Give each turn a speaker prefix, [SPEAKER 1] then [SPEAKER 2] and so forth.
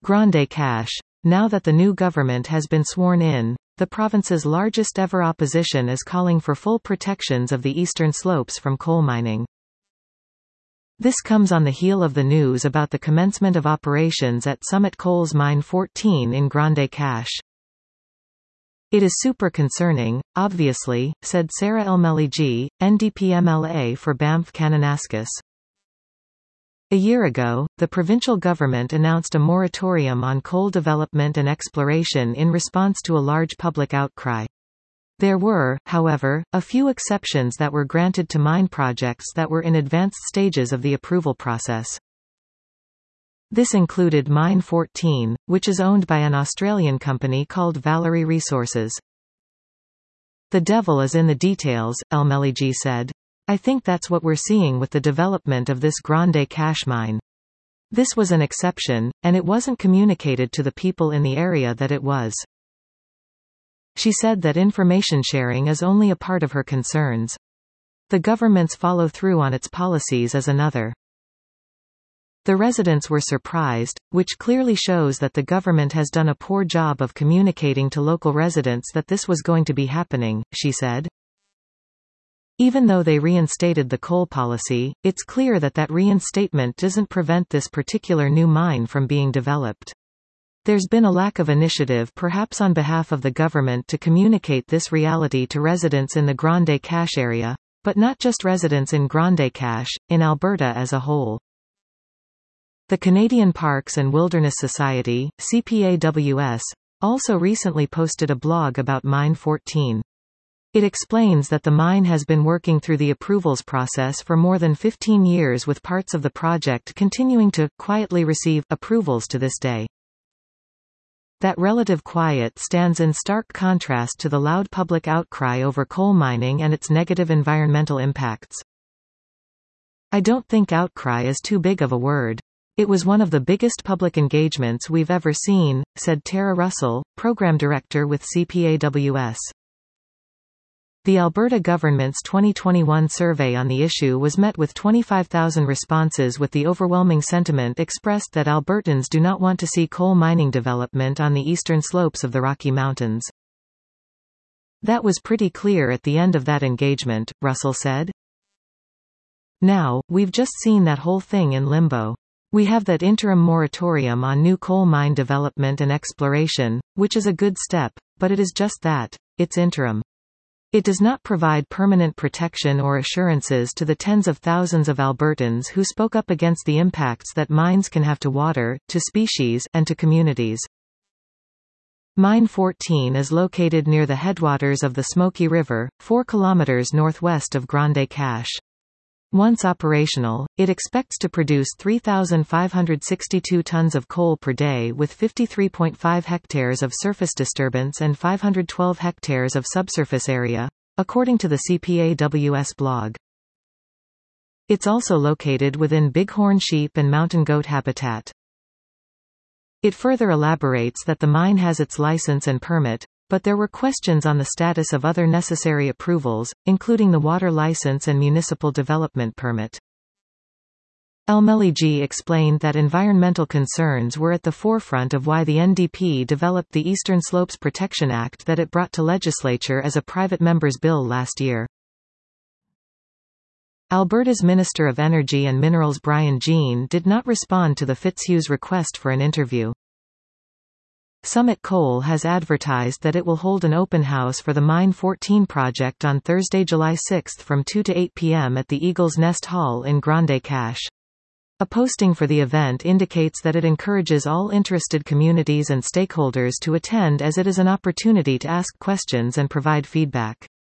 [SPEAKER 1] Grande Cache. Now that the new government has been sworn in, the province's largest ever opposition is calling for full protections of the eastern slopes from coal mining. This comes on the heel of the news about the commencement of operations at Summit Coal's Mine 14 in Grande Cache. It is super concerning, obviously, said Sarah El-Meligi, NDP MLA for Banff Kananaskis. A year ago, the provincial government announced a moratorium on coal development and exploration in response to a large public outcry. There were, however, a few exceptions that were granted to mine projects that were in advanced stages of the approval process. This included Mine 14, which is owned by an Australian company called Valerie Resources. The devil is in the details, El-Meligi said. I think that's what we're seeing with the development of this Grande Cache mine. This was an exception, and it wasn't communicated to the people in the area that it was. She said that information sharing is only a part of her concerns. The government's follow-through on its policies is another. The residents were surprised, which clearly shows that the government has done a poor job of communicating to local residents that this was going to be happening, she said. Even though they reinstated the coal policy, it's clear that that reinstatement doesn't prevent this particular new mine from being developed. There's been a lack of initiative perhaps on behalf of the government to communicate this reality to residents in the Grande Cache area, but not just residents in Grande Cache, in Alberta as a whole. The Canadian Parks and Wilderness Society, CPAWS, also recently posted a blog about Mine 14. It explains that the mine has been working through the approvals process for more than 15 years, with parts of the project continuing to quietly receive approvals to this day. That relative quiet stands in stark contrast to the loud public outcry over coal mining and its negative environmental impacts. I don't think outcry is too big of a word. It was one of the biggest public engagements we've ever seen, said Tara Russell, program director with CPAWS. The Alberta government's 2021 survey on the issue was met with 25,000 responses, with the overwhelming sentiment expressed that Albertans do not want to see coal mining development on the eastern slopes of the Rocky Mountains. That was pretty clear at the end of that engagement, Russell said. Now, we've just seen that whole thing in limbo. We have that interim moratorium on new coal mine development and exploration, which is a good step, but it is just that, it's interim. It does not provide permanent protection or assurances to the tens of thousands of Albertans who spoke up against the impacts that mines can have to water, to species, and to communities. Mine 14 is located near the headwaters of the Smoky River, 4 kilometers northwest of Grande Cache. Once operational, it expects to produce 3,562 tons of coal per day with 53.5 hectares of surface disturbance and 512 hectares of subsurface area, according to the CPAWS blog. It's also located within bighorn sheep and mountain goat habitat. It further elaborates that the mine has its license and permit, but there were questions on the status of other necessary approvals, including the water license and municipal development permit. El-Meligi explained that environmental concerns were at the forefront of why the NDP developed the Eastern Slopes Protection Act that it brought to legislature as a private member's bill last year. Alberta's Minister of Energy and Minerals Brian Jean did not respond to the Fitzhugh's request for an interview. Summit Coal has advertised that it will hold an open house for the Mine 14 project on Thursday, July 6 from 2 to 8 p.m. at the Eagle's Nest Hall in Grande Cache. A posting for the event indicates that it encourages all interested communities and stakeholders to attend, as it is an opportunity to ask questions and provide feedback.